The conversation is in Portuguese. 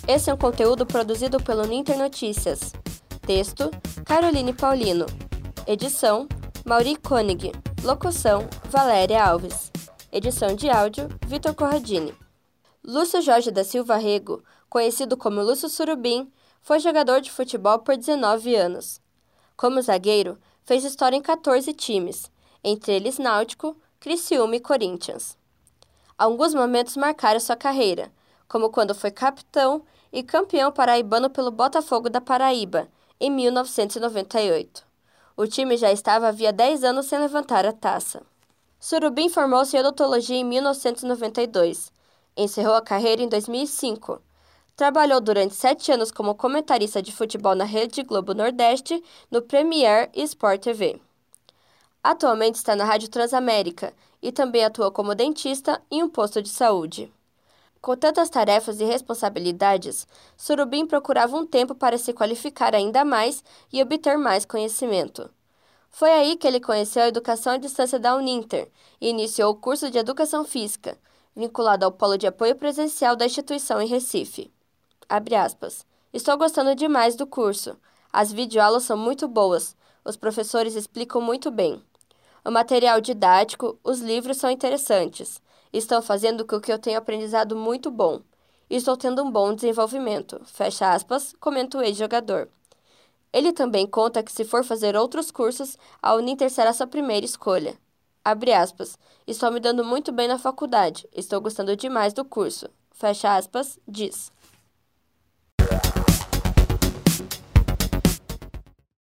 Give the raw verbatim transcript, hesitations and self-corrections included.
Esse é um conteúdo produzido pelo Ninter Notícias. Texto, Caroline Paulino. Edição, Mauri Koenig. Locução, Valéria Alves. Edição de áudio, Vitor Corradini. Lúcio Jorge da Silva Rego, conhecido como Lúcio Surubim, foi jogador de futebol por dezenove anos. Como zagueiro, fez história em catorze times, entre eles Náutico, Criciúma e Corinthians. Alguns momentos marcaram sua carreira, como quando foi capitão e campeão paraibano pelo Botafogo da Paraíba, em mil novecentos e noventa e oito. O time já estava havia dez anos sem levantar a taça. Surubim formou-se em odontologia em mil novecentos e noventa e dois. Encerrou a carreira em dois mil e cinco. Trabalhou durante sete anos como comentarista de futebol na Rede Globo Nordeste, no Premier e Sport T V. Atualmente está na Rádio Transamérica e também atua como dentista em um posto de saúde. Com tantas tarefas e responsabilidades, Surubim procurava um tempo para se qualificar ainda mais e obter mais conhecimento. Foi aí que ele conheceu a educação à distância da Uninter e iniciou o curso de Educação Física, vinculado ao Polo de Apoio Presencial da instituição em Recife. Abre aspas. Estou gostando demais do curso. As videoaulas são muito boas. Os professores explicam muito bem. O material didático, os livros são interessantes. Estão fazendo com que eu tenha aprendizado muito bom. Estou tendo um bom desenvolvimento. Fecha aspas, comenta o ex-jogador. Ele também conta que se for fazer outros cursos, a Uninter será sua primeira escolha. Abre aspas. Estou me dando muito bem na faculdade. Estou gostando demais do curso. Fecha aspas, diz.